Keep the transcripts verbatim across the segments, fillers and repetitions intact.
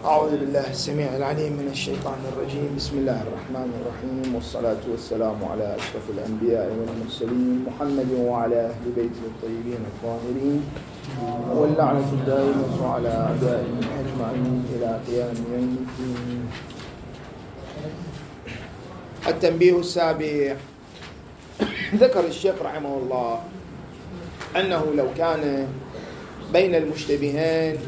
أعوذ بالله السميع العليم من الشيطان الرجيم. بسم الله الرحمن الرحيم، والصلاة والسلام على أشرف الأنبياء والمرسلين محمد وعلى أهل بيته الطيبين الطاهرين، واللعنة الدائمة على أعدائهم أجمعين إلى قيام يوم الدين. التنبيه السابع. ذكر الشيخ رحمه الله أنه لو كان بين المشتبهين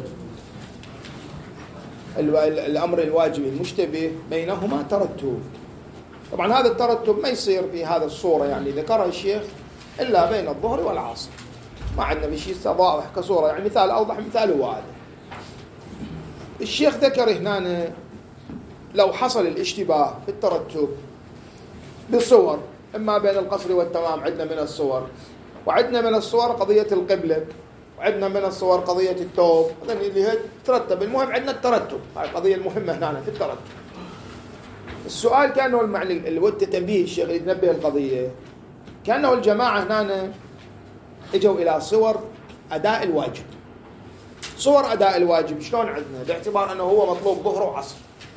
الأمر الواجب المشتبه بينهما ترتب، طبعا هذا الترتب ما يصير في هذا الصورة يعني ذكرها الشيخ إلا بين الظهر والعصر، ما عندنا بشيء واضح كصورة، يعني مثال أوضح مثال هو هذا. الشيخ ذكر هنا لو حصل الاشتباه في الترتب بالصور، إما بين القصر والتمام عندنا من الصور، وعندنا من الصور قضية القبلة، وعندنا من الصور قضية الثوب، هذا اللي هي ترتب. المهم عندنا الترتب، هاي القضية المهمة هنا في الترتب. السؤال كانه المعني الود تنبيه الشيخ يتنبه القضية، كانه الجماعة هنا اجوا إلى صور أداء الواجب. صور أداء الواجب شلون عندنا؟ باعتبار أنه هو مطلوب ظهر وعصر،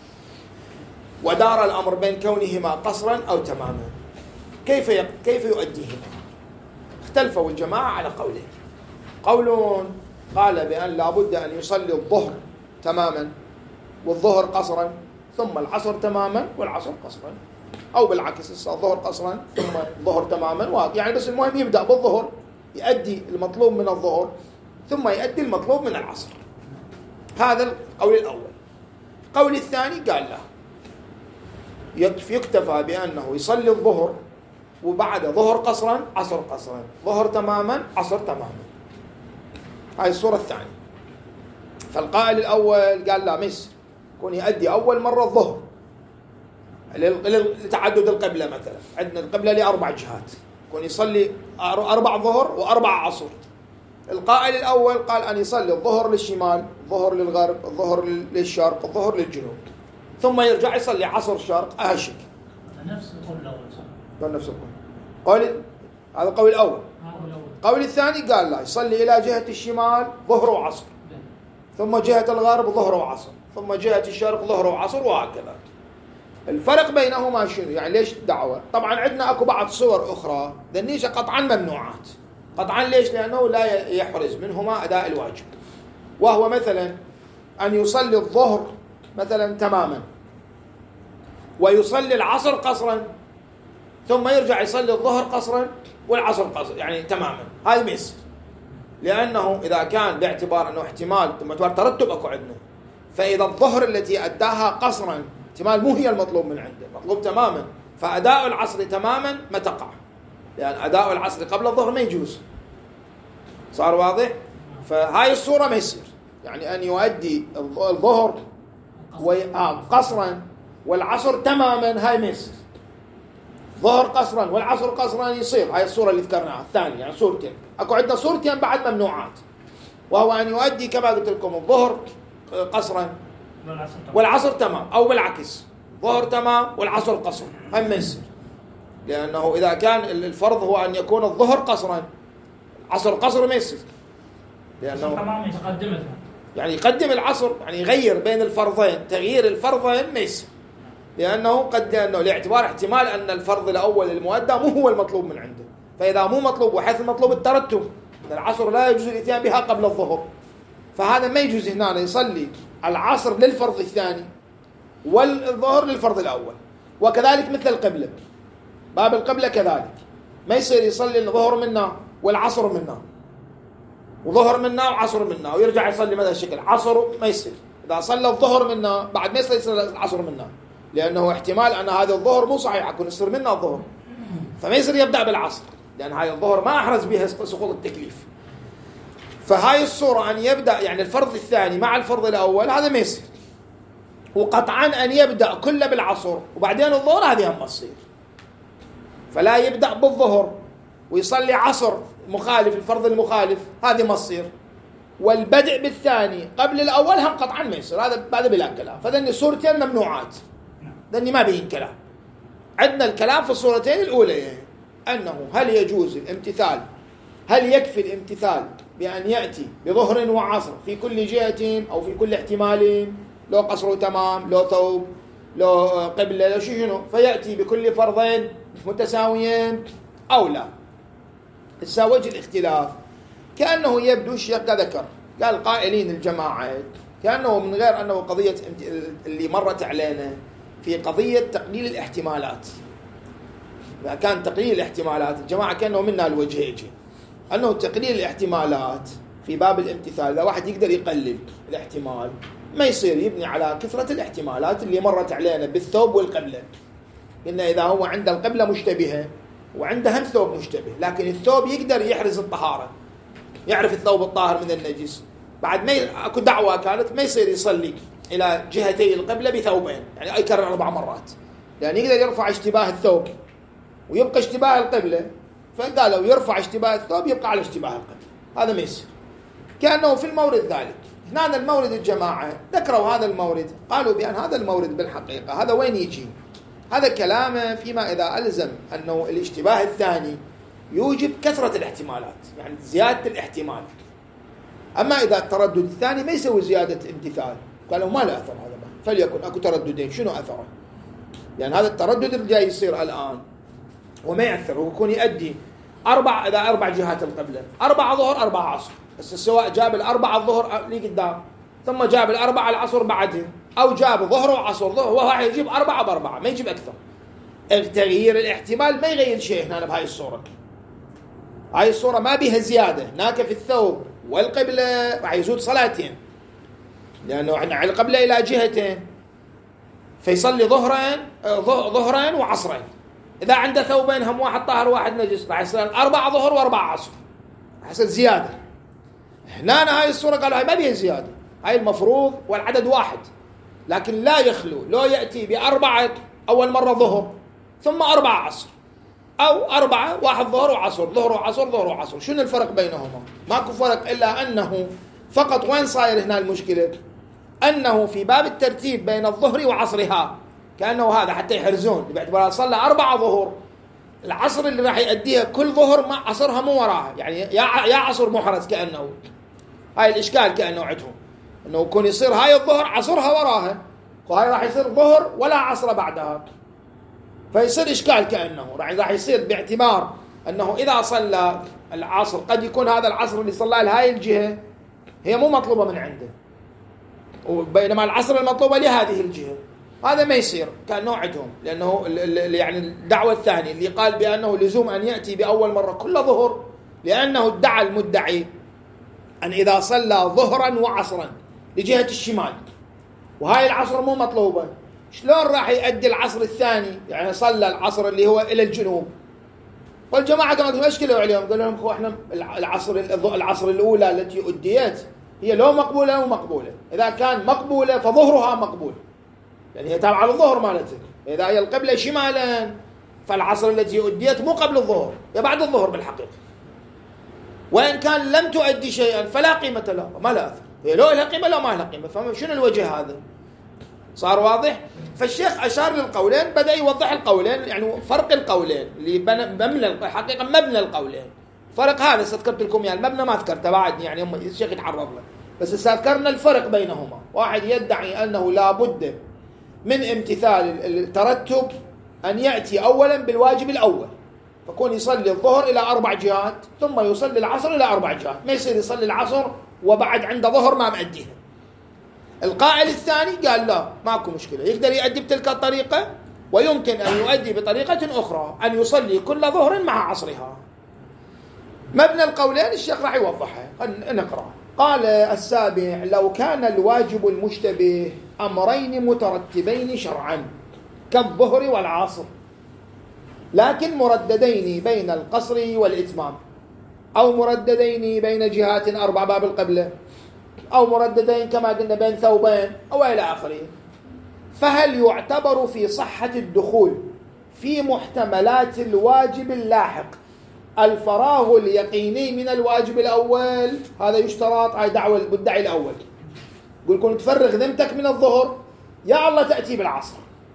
ودار الأمر بين كونهما قصرا أو تماما، كيف يق... كيف يؤديهما؟ اختلفوا الجماعة على قولين. قول قال بأن لا بد أن يصلي الظهر تماما والظهر قصرا، ثم العصر تماما والعصر قصرا، أو بالعكس الظهر قصرا ثم الظهر تماما، يعني بس المهم يبدأ بالظهر يؤدي المطلوب من الظهر ثم يؤدي المطلوب من العصر. هذا القول الأول. القول الثاني قال لا، يكتفى بأنه يصلي الظهر وبعد ظهر قصرا عصر قصرا، ظهر تماما عصر تماما. هاي الصورة الثانية. فالقائل الأول قال لا، مس يكون يؤدي أول مرة الظهر لتعدد القبلة، مثلا عندنا القبلة لأربع جهات، يكون يصلي أربع ظهر وأربع عصر. القائل الأول قال أن يصلي الظهر للشمال، الظهر للغرب، الظهر للشرق، الظهر للجنوب، ثم يرجع يصلي عصر شرق. أهشك نفس القول الأول. نفس القول. قول هذا القول الأول. القول الثاني قال لا، يصلي إلى جهة الشمال ظهر وعصر، ثم جهة الغرب ظهر وعصر، ثم جهة الشرق ظهر وعصر، وهكذا. الفرق بينهما شنو؟ يعني ليش الدعوة؟ طبعا عندنا أكو بعض صور أخرى ذنيشة قطعا ممنوعات. قطعا ليش؟ لأنه لا يحرز منهما أداء الواجب، وهو مثلا أن يصلي الظهر مثلا تماما ويصلي العصر قصرا، ثم يرجع يصلي الظهر قصرا والعصر قصر، يعني تماما. هاي ما يصير، لأنه إذا كان باعتبار أنه احتمال ثم ترتب أكو عندنا، فإذا الظهر التي أداها قصرا احتمال مو هي المطلوب من عنده، مطلوب تماما، فأداء العصر تماما ما تقع، لأن أداء العصر قبل الظهر ما يجوز. صار واضح؟ فهاي الصورة ما يصير، يعني أن يؤدي الظهر قصرا والعصر تماما، هاي ما يصير. ظهر قصرا والعصر قصرا يصير، هاي الصورة اللي ذكرناها الثانية، يعني صورتين. أكو عندنا صورتين بعد ممنوعات، وهو أن يؤدي كما قلت لكم الظهر قصرا والعصر تمام، أو بالعكس ظهر تمام والعصر قصر، هم ما يصير، لأنه إذا كان الفرض هو أن يكون الظهر قصرا عصر قصر ما يصير، لأنه يعني يقدم العصر، يعني يغير بين الفرضين، تغيير الفرضين ما يصير، لأنه قد لأنه لاعتبار احتمال أن الفرض الأول المؤدى مو هو المطلوب من عنده، فإذا مو مطلوب وحيث المطلوب الترتب، العصر لا يجوز الاتيان بها قبل الظهر، فهذا ما يجوز هنا يصلي العصر للفرض الثاني والظهر للفرض الأول. وكذلك مثل القبلة، باب القبلة كذلك ما يصير يصلي الظهر منا والعصر منا، وظهر منا وعصر منا، ويرجع يصلي بهذا الشكل. عصر ما يصير، إذا صلى الظهر منا بعد ما يصلي يصلي العصر منا، لأنه احتمال أن هذا الظهر مو صحيح، يكون يصير منا الظهر، فما يصير يبدأ بالعصر، لأن هاي الظهر ما أحرز بها سقوط التكليف. فهاي الصورة أن يبدأ يعني الفرض الثاني مع الفرض الأول، هذا ما يصير. وقطعا أن يبدأ كله بالعصر وبعدين الظهر، هذه هم تصير. فلا يبدأ بالظهر ويصلي عصر مخالف الفرض المخالف، هذه ما تصير. والبدء بالثاني قبل الأول هم قطعا ما يصير، هذا بعد بلا كلام. فذني صورتين ممنوعات، ذني ما بين كلام. عندنا الكلام في الصورتين الأولى أنه هل يجوز الامتثال، هل يكفي الامتثال بأن يأتي بظهر وعصر في كل جهة أو في كل احتمال؟ لو قصره تمام، لو ثوب، لو قبلة، لو شنو، فيأتي بكل فرضين متساويين أو لا. هسه وجه الاختلاف كأنه يبدو الشيخ ذكر قال قائلين الجماعة كأنه من غير أنه قضية اللي مرت علينا في قضية تقليل الاحتمالات. إذا كان تقليل الاحتمالات الجماعة كأنه منا الوجه يجي أنه تقليل الاحتمالات في باب الامتثال، إذا واحد يقدر يقلل الاحتمال ما يصير يبني على كثرة الاحتمالات اللي مرت علينا بالثوب والقبلة. قلنا إذا هو عند القبلة مشتبهة وعنده هم ثوب مشتبه، لكن الثوب يقدر يحرز الطهارة، يعرف الثوب الطاهر من النجس، بعد ما ي... اكو دعوة كانت ما يصير يصلي إلى جهتي القبلة بثوبين، يعني يكرر أربع مرات، لأن يقدر يرفع اشتباه الثوب ويبقى اشتباه القبلة، فقالوا يرفع اشتباه الثوب يبقى على اشتباه القبلة، هذا ما يصير. كأنه في المورد ذلك. هنا المورد الجماعة ذكروا هذا المورد، قالوا بأن هذا المورد بالحقيقة هذا وين يجي؟ هذا كلامه فيما إذا ألزم أنه الاشتباه الثاني يوجب كثرة الاحتمالات، يعني زيادة الاحتمال. أما إذا التردد الثاني ما يسوي زيادة امتثال، قالوا ما له أثر هذا، فليكن أكو ترددين، شنو أثره؟ يعني هذا التردد اللي جاي يصير الآن وما يأثر، هو يكون يؤدي أربع إذا أربع جهات القبلة، أربعة ظهر أربعة عصر، بس سواء جاب الأربعة الظهر لي قدام ثم جاب الأربعة العصر بعدين، أو جاب ظهر وعصر ظهر، وهو راح يجيب أربعة بأربعة ما يجيب أكثر. التغيير الاحتمال ما يغير شيء هنا بهاي الصورة. هاي الصورة ما بيها زيادة، هناك في الثوب والقبلة راح يزود صلاتين، لأنه احنا القبلة إلى جهتين، فيصلي ظهرين ظهرين وعصرين. إذا عنده ثوبين هم واحد طاهر واحد نجس راح يصير أربعة ظهر وأربعة عصر، راح يصير زيادة. هنا هاي الصورة قالوا هاي ما بيها زيادة، هاي المفروض والعدد واحد، لكن لا يخلو لو يأتي بأربعة أول مرة ظهر ثم أربعة عصر، أو أربعة واحد ظهر وعصر، ظهر وعصر ظهر وعصر. شنو الفرق بينهما؟ ماكو فرق، إلا أنه فقط وين صاير هنا المشكلة؟ أنه في باب الترتيب بين الظهر وعصرها كأنه هذا حتى يحرزون باعتبار صلى أربعة ظهر، العصر اللي راح يؤديها كل ظهر مع عصرها مو وراها، يعني يا يا عصر محرز، كأنه هاي الإشكال كأنه عندهم أنه يكون يصير هاي الظهر عصرها وراها، وهاي راح يصير ظهر ولا عصر بعدها، فيصير إشكال كأنه راح يصير باعتبار أنه إذا صلى العصر قد يكون هذا العصر اللي صلى لهاي الجهة هي مو مطلوبة من عنده، وبينما العصر المطلوبة لهذه الجهة، هذا ما يصير كأنه عندهم، لأنه يعني الدعوة الثانية اللي قال بأنه لزوم أن يأتي بأول مرة كل ظهر، لأنه ادعى المدعي أن إذا صلى ظهرا وعصرا لجهة الشمال وهاي العصر مو مطلوبة، شلون راح يؤدي العصر الثاني؟ يعني صلى العصر اللي هو إلى الجنوب، والجماعة كانت مشكلة عليهم، قالوا لهم احنا العصر العصر الأولى التي أديت هي لو مقبولة أو مقبولة، إذا كان مقبولة فظهرها مقبول، يعني هي تابعة للظهر مالتك، إذا هي القبلة شمالا فالعصر التي أديت مو قبل الظهر، هي بعد الظهر بالحقيقة، وإن كان لم تؤدي شيئا فلا قيمة له، ما لا أثر، هي لو لها قيمة لو ما لها قيمة. فشنو الوجه هذا؟ صار واضح؟ فالشيخ أشار للقولين، بدأ يوضح القولين، يعني فرق القولين اللي مبنى الحقيقة مبنى القولين، فرق هذا ذكرت لكم، يعني المبنى ما ذكرته بعد، يعني هم الشيخ يتعرض له، بس ذكرنا الفرق بينهما. واحد يدعي أنه لا بد من امتثال الترتب أن يأتي أولا بالواجب الأول، فكون يصلي الظهر إلى أربع جهات ثم يصلي العصر إلى أربع جهات، ما يصير يصلي العصر وبعد عنده ظهر ما مأديها. القائل الثاني قال لا ماكو مشكلة، يقدر يؤدي بتلك الطريقة، ويمكن أن يؤدي بطريقة أخرى أن يصلي كل ظهر مع عصرها. مبنى القولين الشيخ راح يوضحها، نقرأ. قال السابع: لو كان الواجب المشتبه أمرين مترتبين شرعا كالظهر والعصر، لكن مرددين بين القصر والإتمام، أو مرددين بين جهات أربع باب القبلة، أو مرددين كما قلنا بين ثوبين، أو إلى آخره، فهل يعتبر في صحة الدخول في محتملات الواجب اللاحق الفراغ اليقيني من الواجب الأول؟ هذا يشترط، هاي دعوة المدعي الأول، يقول كنت تفرغ ذمتك من الظهر، يا الله تأتي بالعصر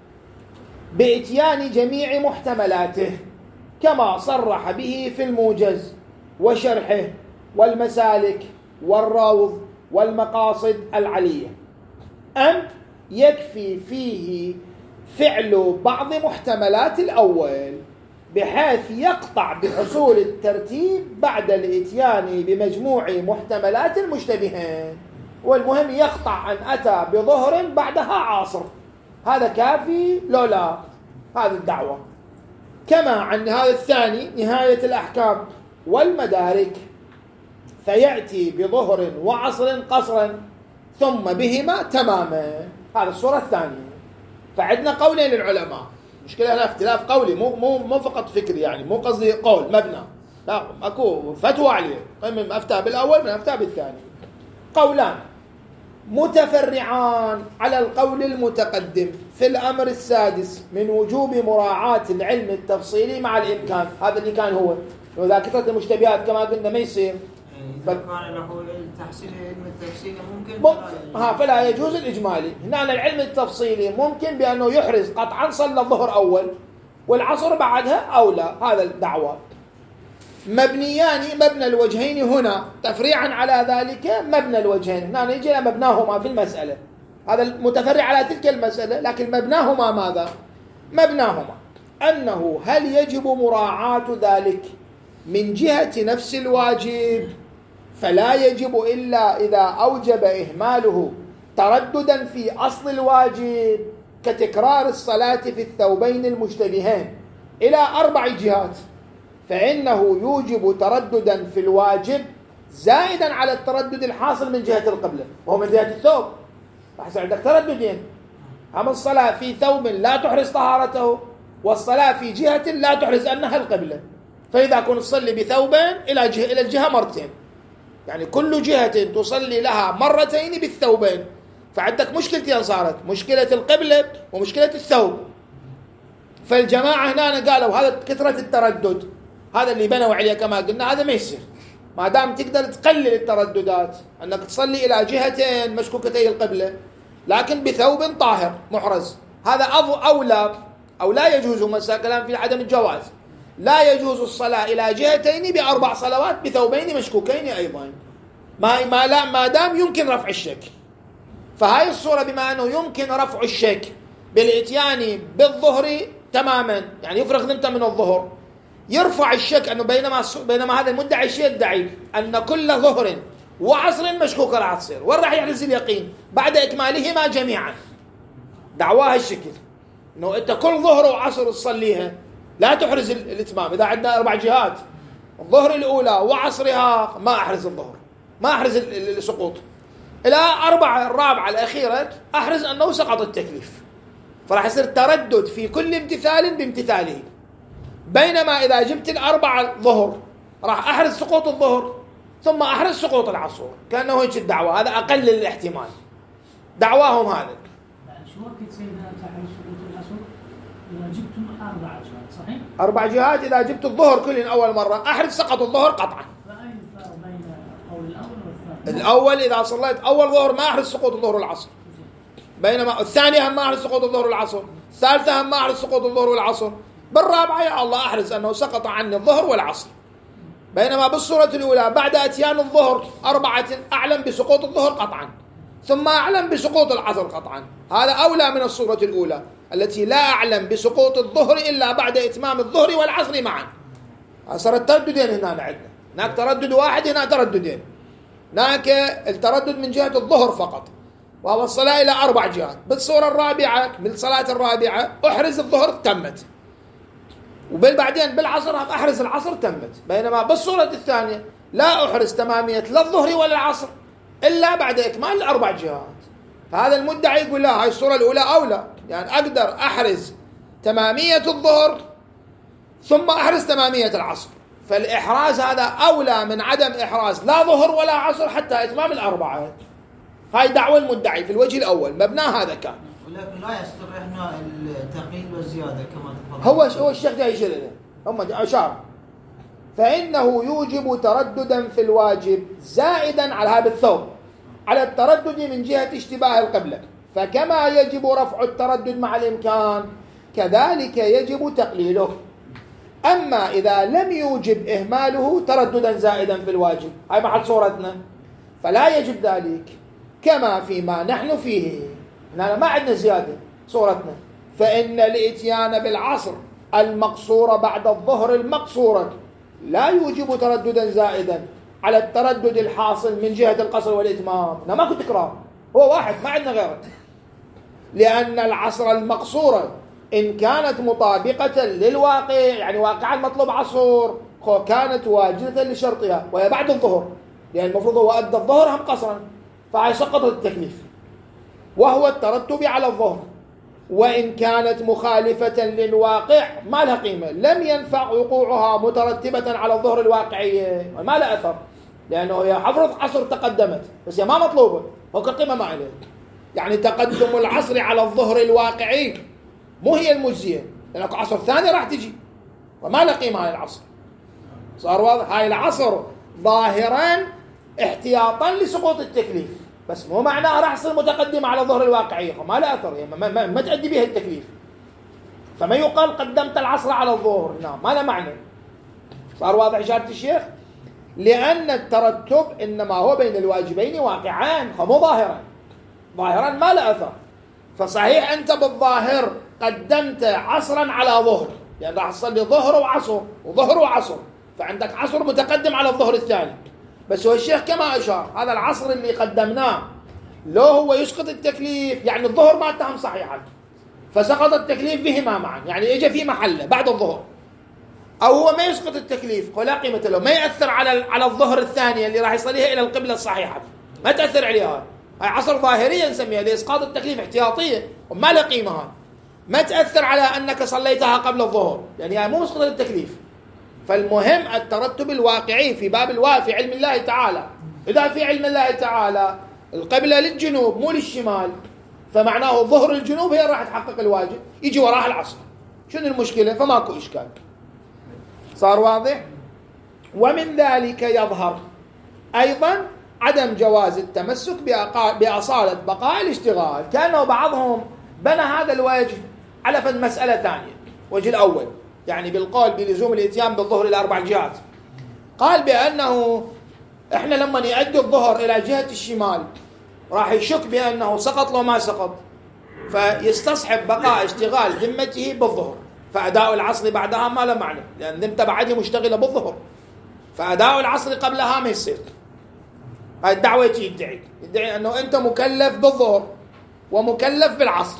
بإتيان جميع محتملاته كما صرح به في الموجز وشرحه والمسالك والروض والمقاصد العلية، أم يكفي فيه فعل بعض محتملات الأول بحيث يقطع بحصول الترتيب بعد الإتيان بمجموع محتملات المشتبهين، والمهم يقطع أن أتى بظهر بعدها عاصر. هذا كافي لو لا؟ هذه الدعوة. كما عن هذا الثاني نهاية الأحكام والمدارك فيأتي بظهر وعصر قصرا ثم بهما تماما. هذا الصورة الثانية. فعندنا قولين للعلماء، مشكلة هنا اختلاف قولي، مو مو مو فقط فكري، يعني مو قصدي قول مبنى، لا اكو فتوى عليه، من افتى بالاول من افتى بالثاني. قولان متفرعان على القول المتقدم في الامر السادس من وجوب مراعاة العلم التفصيلي مع الامكان. هذا اللي كان هو واذا كثرت المشتبهات كما قلنا ما يصير. إذا كان له التحصيل العلم التفصيلي ممكن م... ها فلا يجوز الإجمالي. هنا العلم التفصيلي ممكن بأنه يحرز قطعا صلى الظهر أول والعصر بعدها أو لا. هذا الدعوة. مبنيان مبنى الوجهين هنا تفريعا على ذلك مبنى الوجهين. هنا نجي إلى مبناهما في المسألة. هذا المتفرع على تلك المسألة، لكن مبناهما ماذا؟ مبناهما أنه هل يجب مراعاة ذلك من جهة نفس الواجب، فلا يجب إلا إذا أوجب إهماله ترددا في أصل الواجب كتكرار الصلاة في الثوبين المشتبهين إلى أربع جهات، فإنه يوجب ترددا في الواجب زائدا على التردد الحاصل من جهة القبلة وهو من جهة الثوب. فحسن عندك ترددين، أما الصلاة في ثوب لا تحرز طهارته والصلاة في جهة لا تحرز أنها القبلة، فإذا كنت تصلي بثوبين إلى جهة إلى الجهة مرتين، يعني كل جهة تصلي لها مرتين بالثوبين، فعندك مشكلتين صارت، مشكلة القبلة ومشكلة الثوب. فالجماعة هنا قالوا هذا كثرة التردد، هذا اللي بنوا عليه كما قلنا هذا ما يصير، ما دام تقدر تقلل الترددات أنك تصلي إلى جهتين مشكوكتي القبلة لكن بثوب طاهر محرز، هذا أولى أو لا يجوز. مسألة كلام في عدم الجواز، لا يجوز الصلاة إلى جهتين بأربع صلوات بثوبين مشكوكين أيضا، ما ما لا ما دام يمكن رفع الشك. فهاي الصورة بما أنه يمكن رفع الشك بالإتيان بالظهر تماما، يعني يفرغ ذمته من الظهر، يرفع الشك أنه بينما بينما هذا المدعي شيء يدعي أن كل ظهر وعصر مشكوك راح تصير، وين راح يحرز اليقين بعد إكمالهما جميعا؟ دعواها الشكل أنه أنت كل ظهر وعصر تصليها لا تحرز الإتمام. إذا عندنا أربع جهات الظهر الأولى وعصرها ما أحرز الظهر، ما أحرز السقوط، إلى أربعة الرابعة الأخيرة أحرز أنه سقط التكليف، فراح يصير تردد في كل امتثال بامتثاله. بينما إذا جبت الأربعة الظهر راح أحرز سقوط الظهر ثم أحرز سقوط العصر، كأنه هيك الدعوة. هذا أقل الاحتمال دعواهم هذا. شو وقت سيدنا تحرز سقوط العصر إذا جبتم أربع جهات صحيح؟ أربع جهات إذا جبت الظهر كلين أول مرة أحرز سقط الظهر قطعا. فأي الفرق بين القول الأول والثاني؟ الأول إذا صليت أول ظهر ما أحرز سقوط الظهر والعصر، بينما الثانية هم ما أحرز سقوط الظهر والعصر، الثالثة هم ما أحرز سقوط الظهر والعصر، بالرابعة يا الله أحرز أنه سقط عني الظهر والعصر. بينما بالصورة الأولى بعد أتيان الظهر أربعة أعلم بسقوط الظهر قطعا ثم أعلم بسقوط العصر قطعا، هذا أولى من الصورة الأولى التي لا أعلم بسقوط الظهر إلا بعد إتمام الظهر والعصر معا. صار الترددين هنا عندنا، هناك تردد واحد هنا ترددين، هناك التردد من جهة الظهر فقط وهو الصلاة إلى أربع جهات. بالصورة الرابعة من الصلاة الرابعة أحرز الظهر تمت، وبعدين بالعصر أحرز العصر تمت. بينما بالصورة الثانية لا أحرز تمامية لا الظهر ولا العصر إلا بعد إكمال الأربع جهات. فهذا المدعي يقول لا، هاي الصورة الأولى أولى، يعني أقدر أحرز تمامية الظهر ثم أحرز تمامية العصر، فالإحراز هذا أولى من عدم إحراز لا ظهر ولا عصر حتى إتمام الأربعة. هاي دعوة المدعي في الوجه الأول مبناه هذا كان، ولكن لا يستريحنا التقييد والزيادة كما تفضل. هو هو الشيخ جاي يشير له، هم أشار فإنه يوجب ترددا في الواجب زائدا على هذا الثوب على التردد من جهة اشتباه القبلة، فكما يجب رفع التردد مع الإمكان كذلك يجب تقليله. أما إذا لم يوجب إهماله ترددا زائدا في الواجب، هاي محل صورتنا، فلا يجب ذلك كما فيما نحن فيه. هنا ما عندنا زيادة صورتنا. فإن الإتيان بالعصر المقصورة بعد الظهر المقصورة لا يوجب ترددا زائدا على التردد الحاصل من جهة القصر والإتمام. هنا ماكو تكرار، هو واحد ما عندنا غيره. لأن العصر المقصورة إن كانت مطابقة للواقع، يعني واقعا المطلوب عصر، كانت واجدة لشرطها وهي بعد الظهر، لأن المفروض هو أدى الظهر هم قصرا، فهي سقطت التكليف وهو الترتب على الظهر. وإن كانت مخالفة للواقع ما لها قيمة، لم ينفع وقوعها مترتبة على الظهر الواقعية، ما لها أثر، لأنه هي حفظ عصر تقدمت بس هي ما مطلوبة، هو كالقيمة ما عليه. يعني تقدم العصر على الظهر الواقعي مو هي المجزية، لأنك عصر ثاني راح تجي وما لها قيمة هاي العصر. صار واضح؟ هاي العصر ظاهرا احتياطا لسقوط التكليف، بس مو معناه راح يصير متقدم على ظهر الواقعية، ما له أثر، يعني ما, ما, ما تؤدي بها التكليف. فما يقال قدمت العصر على الظهر، نعم ما له معنى. صار واضح إشارة الشيخ؟ لأن الترتب إنما هو بين الواجبين واقعان، مو ظاهرا. ظاهرا ما له أثر. فصحيح أنت بالظاهر قدمت عصرا على ظهر، لأن راح تصلي ظهر وعصر وظهر وعصر، فعندك عصر متقدم على الظهر الثاني. بس هو الشيخ كما أشار هذا العصر اللي قدمناه لو هو يسقط التكليف، يعني الظهر ما اتهم صحيحا فسقط التكليف بهما معا، يعني اجى في محله بعد الظهر، او هو ما يسقط التكليف ولا قيمه له، ما ياثر على على الظهر الثانيه اللي راح يصليها الى القبله الصحيحه، ما تاثر عليها. هاي عصر ظاهريه نسميها لاسقاط التكليف احتياطيه وما له قيمه، ما تاثر على انك صليتها قبل الظهر، يعني هي مو مسقط التكليف. فالمهم الترتب الواقعي في باب الوا في علم الله تعالى. إذا في علم الله تعالى القبلة للجنوب مو للشمال، فمعناه ظهر الجنوب هي راح تحقق الواجب، يجي وراها العصر، شنو المشكلة؟ فماكو إشكال. صار واضح؟ ومن ذلك يظهر أيضا عدم جواز التمسك بأصالة بقاء الاشتغال، كأنه بعضهم بنى هذا الوجه على فد مسألة ثانية. وجه الأول يعني بالقول بلزوم الاتيان بالظهر إلى أربع جهات، قال بأنه إحنا لما نؤدي الظهر إلى جهة الشمال راح يشك بأنه سقط لو ما سقط، فيستصحب بقاء اشتغال ذمته بالظهر، فأداء العصر بعدها ما له معنى، لأن ذمته بعدها مشتغلة بالظهر، فأداء العصر قبلها ما يصير. هاي الدعوة يدعي يدعي أنه أنت مكلف بالظهر ومكلف بالعصر،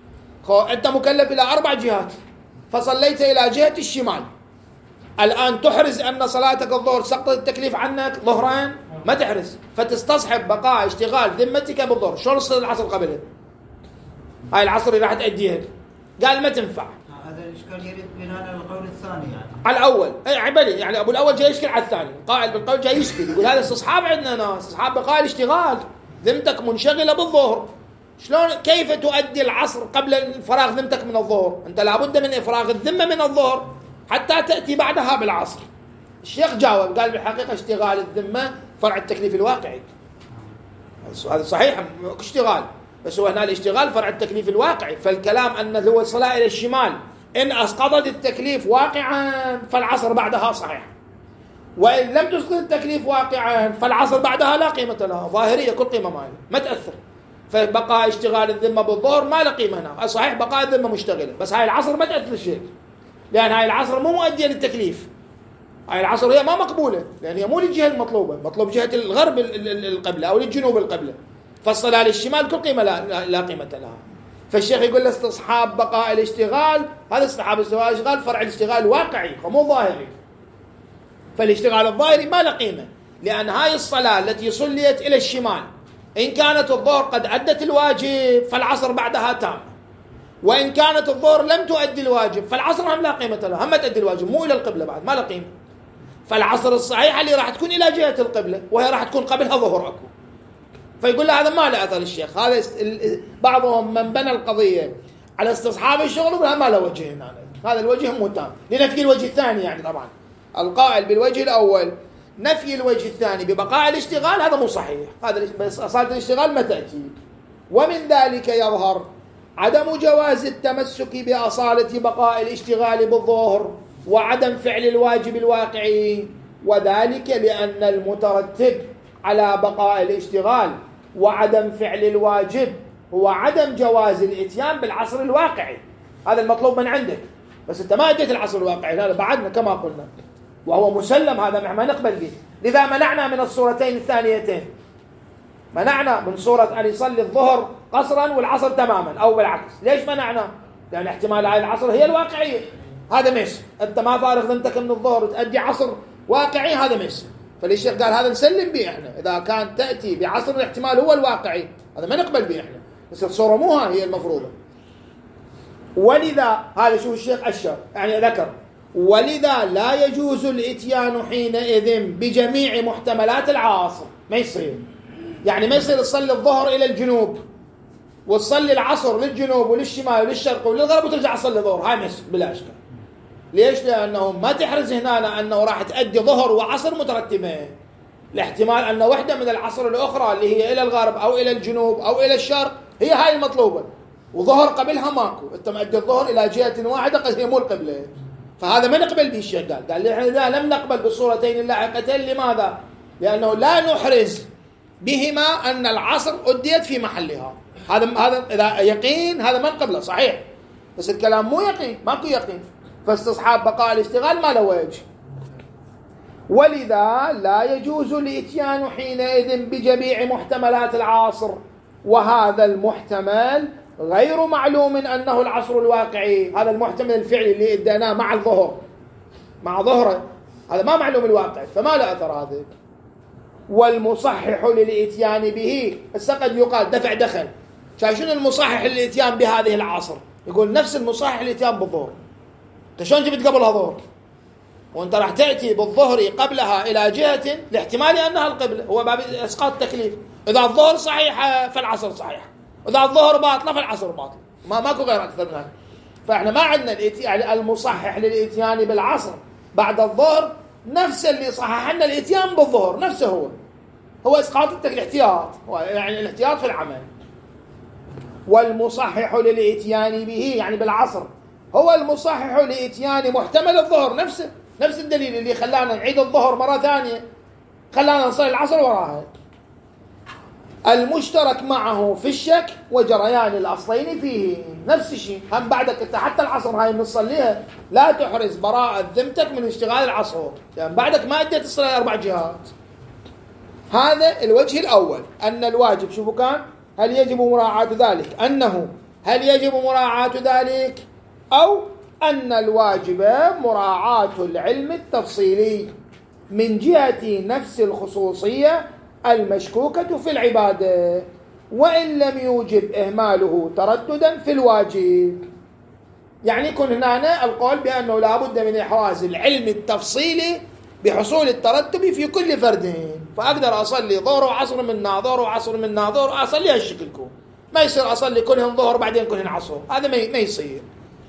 أنت مكلف إلى أربع جهات فصليت إلى جهة الشمال، الآن تحرز أن صلاتك الظهر سقط التكليف عنك ظهرين؟ ما تحرز، فتستصحب بقاء اشتغال ذمتك بالظهر. شلون تصير العصر قبله؟ هاي العصر اللي راح تأديها، قال ما تنفع. هذا الإشكال يريد بناء على القول الثاني يعني. على الأول، أي عبالي يعني أبو الأول جاي يشكل على الثاني، قائل بالقول جاي يشكل يقول هذا استصحاب عندنا ناس، استصحاب بقاء الاشتغال، ذمتك منشغلة بالظهر، شلون كيف تؤدي العصر قبل فراغ ذمتك من الظهر؟ أنت لابد من إفراغ الذمة من الظهر حتى تأتي بعدها بالعصر. الشيخ جاوب قال بالحقيقة اشتغال الذمة فرع التكليف الواقعي، هذا صحيح اشتغال، بس هو هنا الاشتغال فرع التكليف الواقعي، فالكلام أن هو الصلاة إلى الشمال إن أسقطت التكليف واقعا فالعصر بعدها صحيح، وإن لم تسقط التكليف واقعا فالعصر بعدها لا قيمة لها، ظاهرية كل قيمة ما ما تأثر. فبقى اشتغال الذمة بالظهر ما له قيمة هنا، صحيح بقاء الذمة مشتغلة، بس هاي العصر ما تأثر شيء، لأن هاي العصر مو مؤدية للتكليف، هاي العصر هي ما مقبولة، لأن هي مو للجهة المطلوبة، مطلوب جهة الغرب القبلة أو للجنوب القبلة، فالصلاة للشمال كل قيمة لا, لا قيمة لها. فالشيخ يقول استصحاب بقاء الاشتغال، هذا استصحاب الاشتغال فرع الاشتغال واقعي ومو ظاهري، فالاشتغال الظاهري ما له قيمة، لأن هاي الصلاة التي صليت إلى الشمال إن كانت الظهر قد أدت الواجب فالعصر بعدها تام، وإن كانت الظهر لم تؤدي الواجب فالعصر هم لا قيمة لها، هم ما تؤدي الواجب مو إلى القبلة بعد ما له قيمة. فالعصر الصحيحة اللي راح تكون إلى جهة القبلة وهي راح تكون قبلها ظهر أكو، فيقول له هذا ما له أثر الشيخ. هذا بعضهم من بنى القضية على استصحاب الشغل ولا ما له وجه هنا، هذا الوجه مو تام لنفي الوجه الثاني، يعني طبعا القائل بالوجه الأول نفي الوجه الثاني ببقاء الاشتغال هذا مو صحيح، هذا بس أصالة الاشتغال ما تأتي. ومن ذلك يظهر عدم جواز التمسك بأصالة بقاء الاشتغال بالظهر وعدم فعل الواجب الواقعي، وذلك لأن المترتب على بقاء الاشتغال وعدم فعل الواجب هو عدم جواز الاتيان بالعصر الواقعي. هذا المطلوب من عندك، بس انت ما اديت العصر الواقعي، هذا بعدنا كما قلنا، وهو مسلم، هذا ما نقبل به. لذا منعنا من الصورتين الثانيتين، منعنا من صورة أن يصلي الظهر قصرا والعصر تماما أو بالعكس. ليش منعنا؟ لأن احتمال هاي العصر هي الواقعية، هذا ميس. أنت ما فارغ ذمتك من الظهر وتأدي عصر واقعي، هذا ميس. فالشيخ قال هذا نسلم به احنا، إذا كان تأتي بعصر الاحتمال هو الواقعي، هذا ما نقبل به احنا، بس الصورة مو هي المفروضة. ولذا هذا شو الشيخ أشر يعني ذكر، ولذا لا يجوز الاتيان حينئذ بجميع محتملات العصر. ما يصير، يعني ما يصير تصلي الظهر إلى الجنوب وتصلي العصر للجنوب وللشمال وللشرق وللغرب وترجع تصلي الظهر، هاي مس بلا إشكال. ليش؟ لأنه ما تحرز هنا أنه راح تأدي ظهر وعصر مترتبين، الاحتمال أن واحدة من العصر الأخرى اللي هي إلى الغرب أو إلى الجنوب أو إلى الشرق هي هاي المطلوبة، وظهر قبلها ماكو، أنت مأدي الظهر إلى جهة واحدة قد هي مو القبلة. فهذا ما نقبل به. الشيخ قال قال إحنا لم نقبل بالصورتين اللاحقتين. لماذا؟ لأنه لا نحرز بهما أن العصر أديت في محلها. هذا هذا إذا يقين هذا ما نقبله صحيح، بس الكلام مو يقين، ماكو يقين، فاستصحاب بقاء الاشتغال ما له وجه. ولذا لا يجوز الاتيان حينئذ بجميع محتملات العصر، وهذا المحتمل غير معلوم أنه العصر الواقعي. هذا المحتمل الفعلي اللي اديناه مع الظهر مع ظهره، هذا ما معلوم الواقع، فما له أثر هذا. والمصحح للاتيان به، هسه قد يقال دفع دخل، شنو المصحح للاتيان بهذه العصر؟ يقول نفس المصحح للاتيان بالظهر. انت شلون جبت قبلها ظهر وانت راح تأتي بالظهر قبلها إلى جهة لاحتمال أنها القبلة، هو باب إسقاط تكليف. إذا الظهر صحيحة فالعصر صحيح، إذا الظهر باطلة فالعصر باطل، ما ماكو غير أكثر من هذا. فإحنا ما عندنا يعني المصحح للإتيان بالعصر بعد الظهر نفس اللي صحح لنا الإتيان بالظهر، نفسه هو هو إسقاط الاحتياط، هو يعني الاحتياط في العمل. والمصحح للإتيان به يعني بالعصر هو المصحح لإتيان محتمل الظهر، نفسه نفس الدليل اللي خلانا نعيد الظهر مرة ثانية، خلانا نصلي العصر وراها. المشترك معه في الشك وجريان الأصلين فيه، نفس الشيء. هم بعدك انت حتى العصر هاي بنصليها لا تحرز براءة ذمتك من اشتغال العصر، يعني بعدك ما اديت الصلاة أربع جهات. هذا الوجه الأول، أن الواجب شوفوا كان هل يجب مراعاة ذلك، أنه هل يجب مراعاة ذلك، أو أن الواجب مراعاة العلم التفصيلي من جهة نفس الخصوصية المشكوكة في العبادة، وإن لم يوجب إهماله ترددا في الواجب. يعني يكون هنا القول بأنه لا بد من إحراز العلم التفصيلي بحصول الترتب في كل فرد، فأقدر أصلي ظهر وعصر من ظهر وعصر من ظهر، أصلي هالشكل كون، ما يصير أصلي كلهم ظهر بعدين كلهم عصر، هذا ما يصير.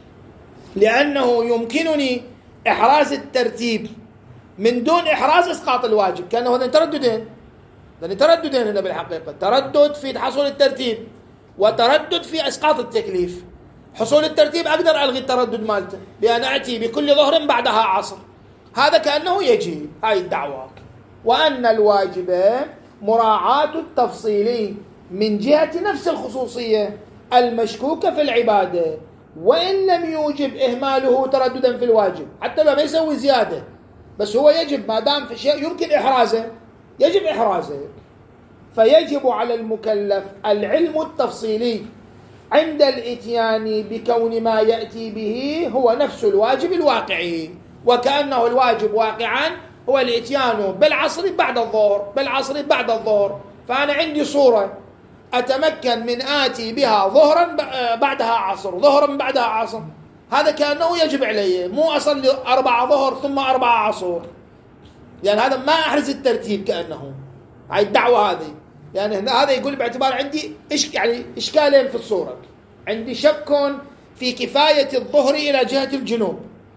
لأنه يمكنني إحراز الترتيب من دون إحراز إسقاط الواجب، كأنه هذين ترددين، لأن ترددين هنا بالحقيقة، تردد في حصول الترتيب وتردد في إسقاط التكليف. حصول الترتيب أقدر ألغي التردد مالته بأن أأتي بكل ظهر بعدها عصر، هذا كأنه يجي هاي الدعوة. وأن الواجب مراعاة التفصيلي من جهة نفس الخصوصية المشكوكة في العبادة، وإن لم يوجب إهماله ترددا في الواجب، حتى لو ما يسوي زيادة بس هو يجب، ما دام في شيء يمكن إحرازه يجب إحرازه. فيجب على المكلف العلم التفصيلي عند الإتيان بكون ما يأتي به هو نفس الواجب الواقعي، وكأنه الواجب واقعا هو الإتيان بالعصر بعد الظهر، بالعصر بعد الظهر. فأنا عندي صورة أتمكن من آتي بها ظهرا بعدها عصر، ظهرا بعدها عصر، هذا كأنه يجب علي، مو أصلي أربعة ظهر ثم أربعة عصر، يعني هذا ما أحرز الترتيب كأنه. هاي الدعوة هذه يعني هذا يقول باعتبار عندي إش يعني إشكالين في الصورة، عندي شك في كفاية الظهر إلى جهة الجنوب،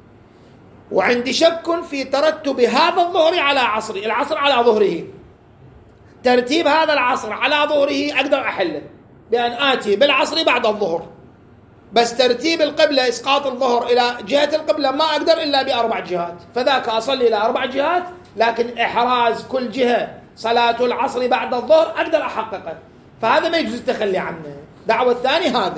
وعندي شك في ترتب هذا الظهر على عصر العصر على ظهره. ترتيب هذا العصر على ظهره أقدر أحله بأن آتي بالعصر بعد الظهر، بس ترتيب القبلة إسقاط الظهر إلى جهة القبلة ما أقدر إلا بأربع جهات، فذاك أصلي إلى أربع جهات، لكن إحراز كل جهة صلاة العصر بعد الظهر أقدر أحققه، فهذا ما يجوز التخلي عنه. دعوة الثاني هذا.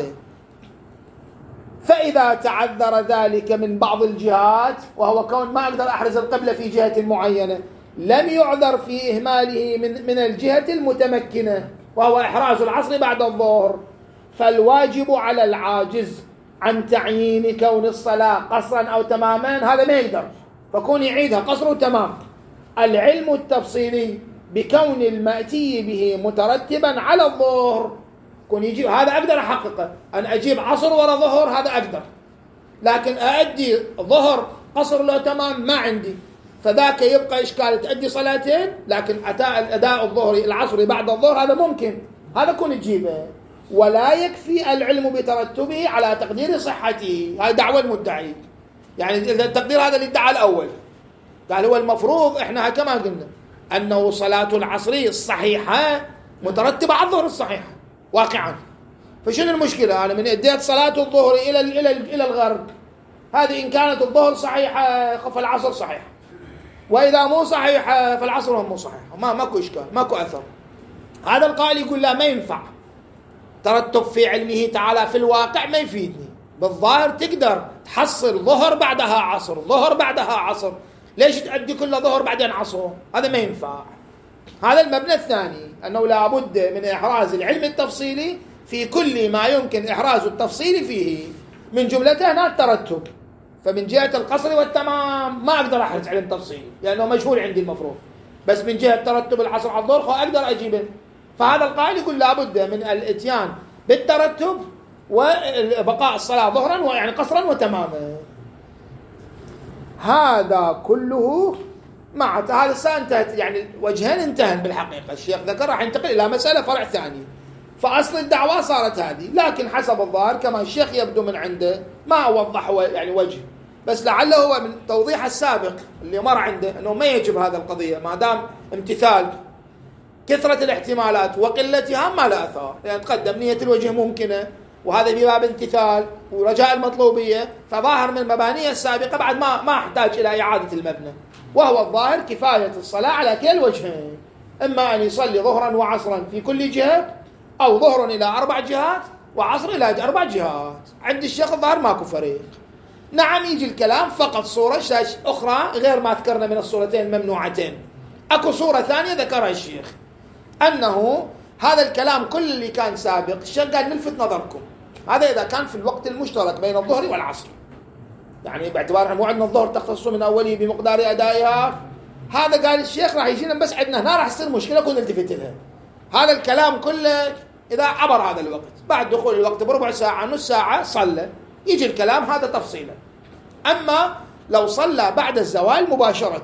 فإذا تعذر ذلك من بعض الجهات، وهو كون ما أقدر أحرز القبلة في جهة معينة، لم يعذر في إهماله من من الجهة المتمكنة وهو إحراز العصر بعد الظهر، فالواجب على العاجز عن تعيين كون الصلاة قصرا أو تماما هذا ما يقدر، فكون يعيدها قصر وتمام. العلم التفصيلي بكون المأتي به مترتبا على الظهر، كون يجيب هذا أقدر أحققه، أن أجيب عصر ولا ظهر هذا أقدر، لكن أؤدي ظهر قصر له تمام ما عندي، فذاك يبقى إشكال تؤدي صلاتين، لكن أداء الظهر العصر بعد الظهر هذا ممكن، هذا كون تجيبه. ولا يكفي العلم بترتبه على تقدير صحته، هاي دعوة المدعي. يعني التقدير هذا اللي ادعى الأول قال هو المفروض إحنا كما قلنا أنه صلاة العصر الصحيحة مترتبة على الظهر الصحيحة واقعا. فشنو المشكلة؟ أنا من أديت صلاة الظهر إلى إلى إلى الغرب، هذه إن كانت الظهر صحيحة فالعصر صحيح، وإذا مو صحيحة فالعصر هم مو صحيح، ما ماكو إشكال ماكو أثر. هذا القائل يقول لا ما ينفع ترتب في علمه تعالى في الواقع ما يفيدني. بالظاهر تقدر تحصل ظهر بعدها عصر، ظهر بعدها عصر، ليش تأدي كل ظهر بعدين عصر؟ هذا ما ينفع. هذا المبنى الثاني، أنه لا بد من إحراز العلم التفصيلي في كل ما يمكن إحراز التفصيل فيه، من جملته هنا الترتب. فمن جهة القصر والتمام ما أقدر أحرز علم تفصيلي لأنه مجهول عندي المفروض، بس من جهة ترتب العصر على الظهر أقدر أجيبه. فهذا القائل يقول لا بد من الاتيان بالترتب وبقاء الصلاة ظهرا ويعني قصرا وتماما. هذا كله مع هذا سانتهت يعني وجهين انتهن بالحقيقة. الشيخ ذكر راح ينتقل إلى مسألة فرع ثاني، فأصل الدعوة صارت هذه، لكن حسب الظاهر كما الشيخ يبدو من عنده ما وضح يعني وجه، بس لعله هو من توضيح السابق اللي مر عنده أنه ما يجب هذا القضية ما دام امتثال كثرة الاحتمالات وقلتها ما لا أثار، يعني تقدم نية الوجه ممكنة وهذا بباب امتثال ورجاء المطلوبية، فظاهر من المبانية السابقة بعد ما ما احتاج إلى إعادة المبنى، وهو الظاهر كفاية الصلاة على كلا الوجهين، إما أن يصلي ظهرا وعصرا في كل جهة، أو ظهر إلى أربع جهات وعصر إلى أربع جهات. عند الشيخ الظاهر ماكو فريق. نعم يجي الكلام فقط صورة أخرى غير ما ذكرنا من الصورتين الممنوعتين، أكو صورة ثانية ذكرها الشيخ، أنه هذا الكلام كل اللي كان سابق الشيخ قال نلفت نظركم، هذا إذا كان في الوقت المشترك بين الظهر والعصر، يعني باعتبار مو عندنا الظهر تختص من أوله بمقدار أدائها، هذا قال الشيخ راح يجينا بس عندنا هنا راح تصير مشكلة كنا نلتفت لها. هذا الكلام كله إذا عبر هذا الوقت بعد دخول الوقت بربع ساعة نص ساعة صلى يجي الكلام هذا تفصيلا. أما لو صلى بعد الزوال مباشرة،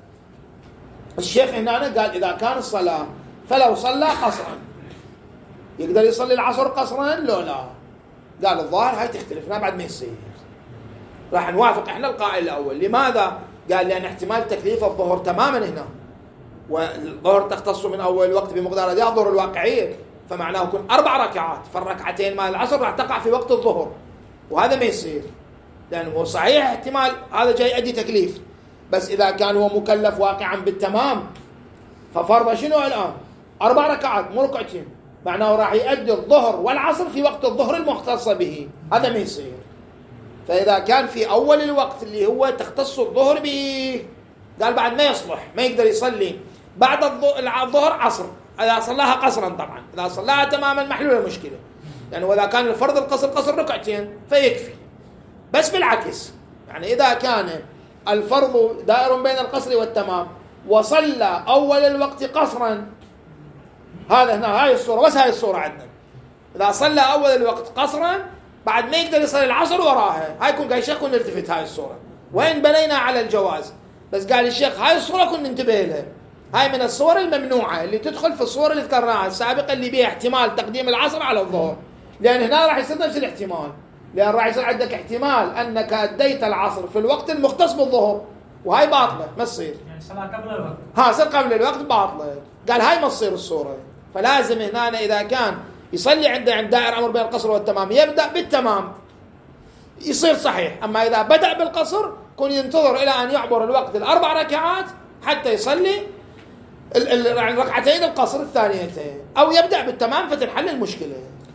الشيخ هنا قال إذا كان الصلاة فلو صلى قصرا يقدر يصلي العصر قصرا لو لا، قال الظاهر هاي تختلفنا بعد ما يصير، راح نوافق احنا القائل الأول. لماذا؟ قال لأن احتمال تكليف الظهر تماما هنا، والظهر تختص من أول الوقت بمقدار أداء الظهر الواقعية، فمعناه يكون أربع ركعات، فالركعتين مال العصر راح تقع في وقت الظهر، وهذا ما يصير لأنه صحيح احتمال هذا جاي يؤدي تكليف، بس إذا كان هو مكلف واقعا بالتمام ففرض شنو الآن؟ أربع ركعات مو ركعتين، معناه راح يؤدي الظهر والعصر في وقت الظهر المختص به، هذا ما يصير. فإذا كان في أول الوقت اللي هو تختص الظهر به قال بعد ما يصلح، ما يقدر يصلي بعد الظهر عصر، إذا صلاها قصرا طبعا، إذا صلاها تماما محلولة المشكلة، يعني وإذا كان الفرض القصر قصر ركعتين فيكفي. بس بالعكس يعني إذا كان الفرض دائر بين القصر والتمام وصلى أول الوقت قصرا، هذا هنا هاي الصورة، بس هاي الصورة عندنا، إذا صلى أول الوقت قصرا بعد ما يقدر يصلي العصر وراها، هاي يكون قال الشيخ كن نلتفت هاي الصورة، وين بنينا على الجواز، بس قال الشيخ هاي الصورة كن ننتبه لها، هاي من الصور الممنوعة اللي تدخل في الصور اللي ذكرناها السابقة اللي بيها احتمال تقديم العصر على الظهر، لأن هنا راح يصير نفس الاحتمال، لأن راح يصير عندك احتمال أنك أديت العصر في الوقت المختص بالظهر، وهاي باطلة ما تصير، يعني صلاة قبل الوقت ها صار قبل الوقت باطلة، قال هاي ما تصير الصورة. فلازم هنا إذا كان يصلي عنده عند دائر أمر بين القصر والتمام يبدأ بالتمام يصير صحيح، أما إذا بدأ بالقصر كن ينتظر إلى أن يعبر الوقت الأربع ركعات حتى يصلي الركعتين القصر الثانيتين، أو يبدأ بالتمام فتنحل المشكلة.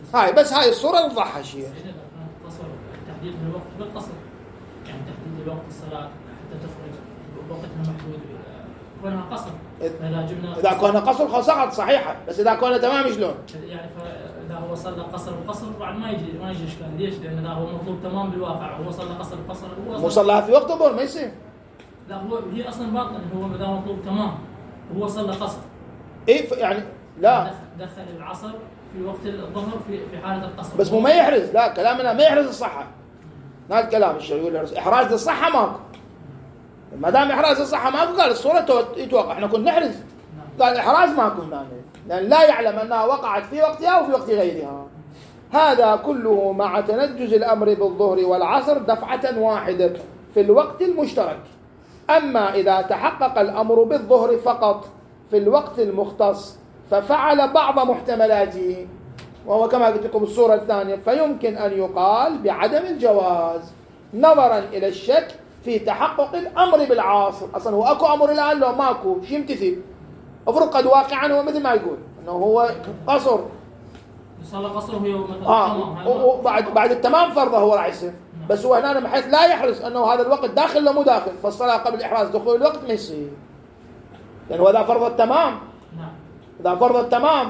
هاي بس هاي الصورة نوضحها شيء. قصر تحديد الوقت بالقصر، يعني تحديد الوقت الصلاة حتى تخرج وقتها محدود كونها قصر. إذا جبنا إذا كان قصر سقط صحيحة، بس إذا كان تمام شلون؟ يعني فإذا هو صلى قصر وقصر بعد ما يجي ما يجي إشكال، ليش؟ لأن إذا هو مطلوب تمام بالواقع، هو صلى قصر وقصر هو مو صلى في وقت الظهر ما يصير. لا هو هي أصلا باطلة، هو إذا مطلوب تمام هو صلى قصر. إيه يعني لا دخل العصر في وقت الظهر في في حالة القصر. بس مو ما يحرز، لا كلامنا ما يحرز الصحة. هذا الكلام الشيء يقول إحراز الصحة ماكو. ما دام إحراز الصحة ماكو قال الصورة يتوقع، إحنا كنا نحرز. قال إحراز ماكو هنا، لأن لا يعلم أنها وقعت في وقتها وفي وقت غيرها. هذا كله مع تنجز الأمر بالظهر والعصر دفعة واحدة في الوقت المشترك. أما إذا تحقق الأمر بالظهر فقط في الوقت المختص ففعل بعض محتملاته، وهو كما قلت لكم الصورة الثانية، فيمكن أن يقال بعدم الجواز نظرا إلى الشك في تحقق الأمر بالعاصر. أصلا هو أكو أمر الآن لو ماكو شي يمتثل، أفرض قد واقعا هو مثل ما يقول أنه هو قصر صلى قصر وهي آه وبعد بعد التمام فرضه هو راح يصير، بس هو هنا بحيث لا يحرص أنه هذا الوقت داخل ولا مو داخل، فالصلاة قبل الإحراز دخول الوقت ما يصير، يعني هو إذا فرض التمام إذا فرض التمام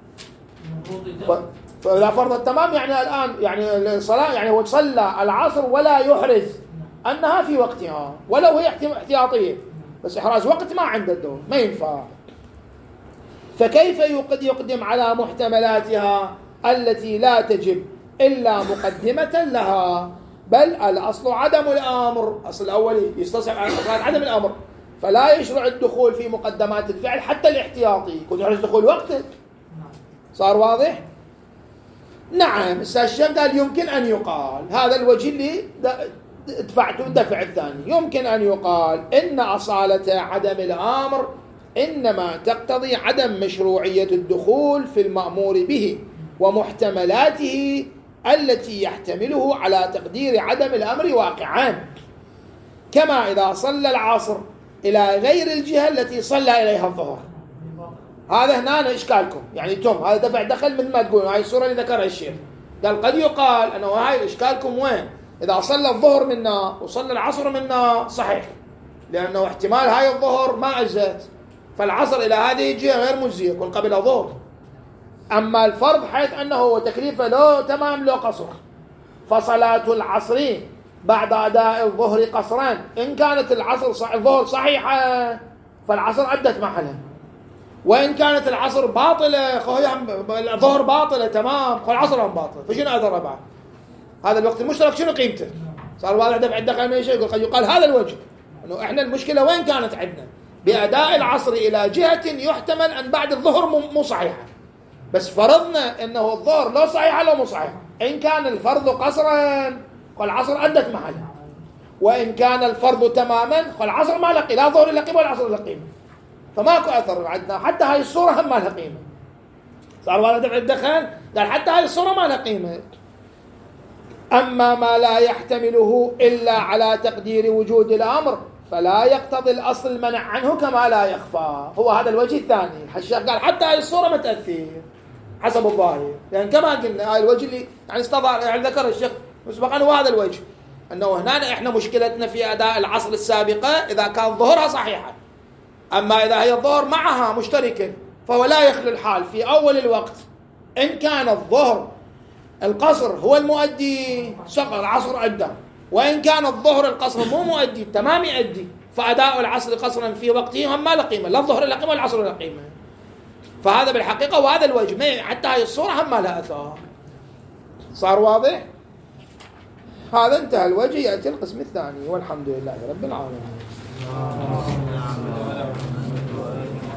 فإذا فرض التمام يعني الآن يعني الصلاة يعني هو صلى العصر ولا يحرز أنها في وقتها ولو هي احتياطية، بس إحراز وقت ما عنده الدور ما ينفع. فكيف يقدم على محتملاتها التي لا تجب إلا مقدمة لها؟ بل الأصل عدم الأمر، أصل الأول يستصعب على عدم الأمر، فلا يشرع الدخول في مقدمات الفعل حتى الاحتياطي يكون يحرز دخول وقته. صار واضح؟ نعم. الشيخ قال يمكن أن يقال، هذا الوجه اللي دفعته الدفع الثاني، يمكن أن يقال إن أصالة عدم الأمر إنما تقتضي عدم مشروعية الدخول في المأمور به ومحتملاته التي يحتمله على تقدير عدم الأمر واقعان، كما إذا صلى العصر إلى غير الجهة التي صلى إليها الظهر. هذا هنا إشكالكم، يعني توم هذا دفع دخل مثل ما تقول، هاي الصورة اللي ذكرها الشيخ قال قد يقال أنه هاي إشكالكم وين؟ إذا صلى الظهر منا وصلى العصر منا صحيح، لأنه احتمال هاي الظهر ما أجزت، فالعصر إلى هذه الجهة غير مجزية يكون قبل الظهر. أما الفرض حيث أنه تكليفه لو تمام لو قصر، فصلاة العصر بعد أداء الظهر قصران، إن كانت العصر صح الظهر صحيحة فالعصر أدت محلها، وإن كانت العصر باطلة الظهر باطلة تمام فالعصر هم باطل، فشنو أثر بعد؟ هذا الوقت المشترك شنو قيمته؟ صار واضح دفع الدخل من شيء يقول قد يقال هذا الوجه أنه إحنا المشكلة وين كانت عندنا؟ بأداء العصر إلى جهة يحتمل أن بعد الظهر مو صحيحة، بس فرضنا أنه الظهر لو صحيحة لو مو صحيحة، إن كان الفرض قصرا فالعصر أدت محلها، وإن كان الفرض تماما فالعصر ما لقي لا ظهر إلا قيمة والعصر لا قيمة، فماكو أثر عندنا. حتى هاي الصورة هم ما لها قيمة. صار وانا دفع الدخل قال حتى هاي الصورة ما لها قيمة. أما ما لا يحتمله إلا على تقدير وجود الأمر فلا يقتضي الأصل المنع عنه كما لا يخفى. هو هذا الوجه الثاني. الشيخ قال حتى هاي الصورة ما تأثير حسب الظاهر، يعني كما قلنا هاي الوجه اللي يعني استظهر يعني ذكر الشيخ مسبقا هو هذا الوجه، أنه هنا إحنا مشكلتنا في أداء العصر السابقة إذا كان ظهرها صحيحة، أما إذا هي الظهر معها مشتركة فهو لا يخلو الحال في أول الوقت إن كان الظهر القصر هو المؤدي سقط العصر أدى، وإن كان الظهر القصر مو مؤدي تمام يؤدي، فأداء العصر قصرا في وقته هم ما له قيمة، لا الظهر لا قيمة والعصر لا قيمة. فهذا بالحقيقة وهذا الوجه حتى هاي الصورة هم ما لها أثار. صار واضح؟ هذا انتهى الوجه، يأتي القسم الثاني والحمد لله رب العالمين.